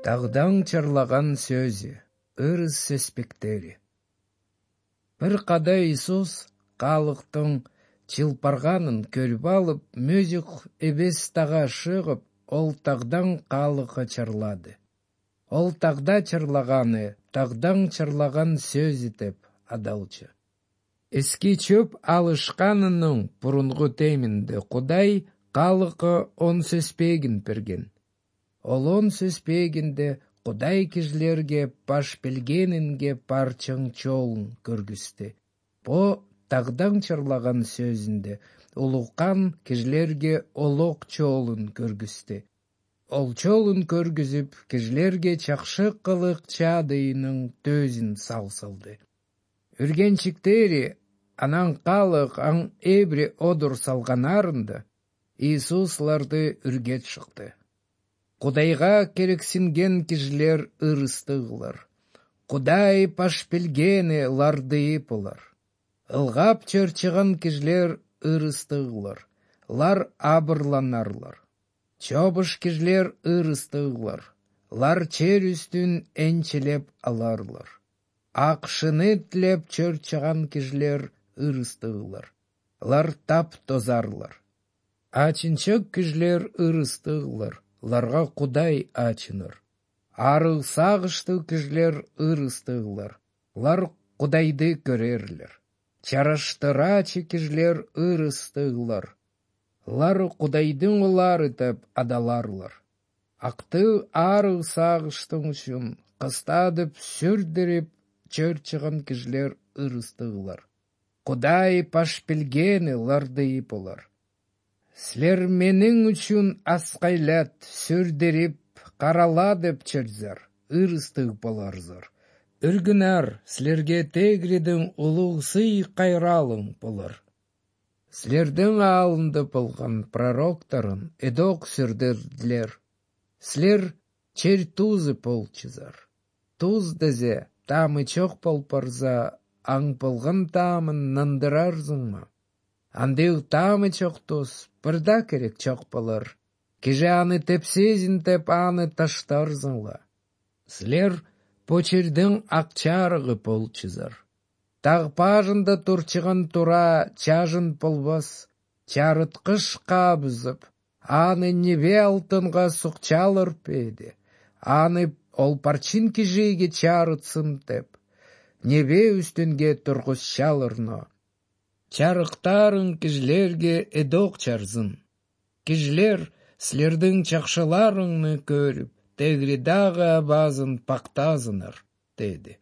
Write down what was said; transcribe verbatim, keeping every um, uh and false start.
Тағдан чарлаган сөзі, ырыс сөспектері. Бір қада Иисус қалықтың чылпарғанын көріп алып, мөзік эбес таға шығып, ол тағдан қалықы чарлады. Ол тағда чарлаганы, тағдан чарлаган сөзі деп адалчы. Эски чөп алышқанының бұрынғы темінді Құдай қалықы он сөспегін перген. Ол он сөспегінде Құдай кіжлерге паш пелгенінге парчың чолын көргісті. По тағдан чарлаган сөзінде ұлыққан кіжлерге олық чолын көргісті. Ол чолын көргізіп, кіжлерге чақшы қылық чадыйының төзін салсылды. Үргенчіктері анан қалық аң эбре одыр салғанарында Иисусларды үргет шықты. Құдайға керексінген кіжлер ырыстығылар. Құдай пашпелгені лардыйыпылар. Илғап чөрчіған кіжлер ырыстығылар. Лар абырланарлар. Чобыш кіжлер ырыстығылар. Лар чер үстін энчелеп аларлар. Ақшыны тілеп чөрчіған кіжлер ырыстығылар. Лар тап тозарлар. Ачынчык кіжлер ырыстығылар. Ларға Құдай ачыныр. Арыл сағышты кіжлер ырыстығылар. Лар Құдайды көрерлер. Чараштырачы кіжлер ырыстығылар. Лар Құдайдың олары тәп адаларлар. Ақты арыл сағыштың үшін қыстадып сүрдіріп чөрчіған кіжлер ырыстығылар. Құдай пашпелгені лардыйып олар. Сілер менің үшін асқайлат, сүрдеріп, қараладып чөрзір, ырыстық боларзыр. Үргінар, сілерге тегредің ұлығсы қайралың болар. Сілердің алынды болған пророктарын эдок сүрдірділер. Сілер чер тузы полчызар. Туз дезе, тамы чоқ полпарза, аң болған тамын нандырарзың ма? Андыу тамы чоқ туз, бірда керек чоқ болар. Кеже аны тепсезін теп аны таштарзыңла. Сілер почердің ақчарығы полчызар. Тағпажында турчыған тура чажын полбас, чарытқыш қабызып, аны небе алтынға сұқчалыр пейді. Аны ол парчин кежеге чарытсын теп, небе үстінге тұрғыз шалырно. Чарықтарын кіжлерге эдок чарзын. Кіжлер сілердің чақшыларыңны көріп, тегридағы абазын пақтазыныр, деді.